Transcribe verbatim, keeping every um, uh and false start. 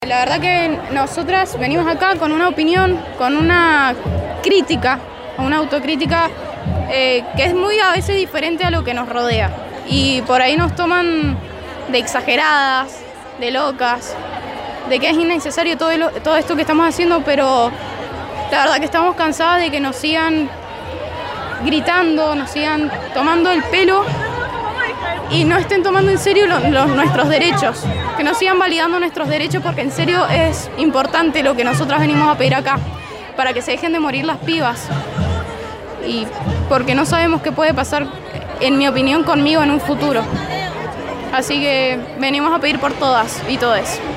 La verdad que nosotras venimos acá con una opinión, con una crítica, una autocrítica eh, que es muy a veces diferente a lo que nos rodea. Y por ahí nos toman de exageradas, de locas, de que es innecesario todo, lo, todo esto que estamos haciendo, pero la verdad que estamos cansadas de que nos sigan gritando, nos sigan tomando el pelo y no estén tomando en serio los, los, nuestros derechos, que nos sigan validando nuestros derechos, porque en serio es importante lo que nosotras venimos a pedir acá, para que se dejen de morir las pibas, y porque no sabemos qué puede pasar, en mi opinión, conmigo en un futuro. Así que venimos a pedir por todas y todes.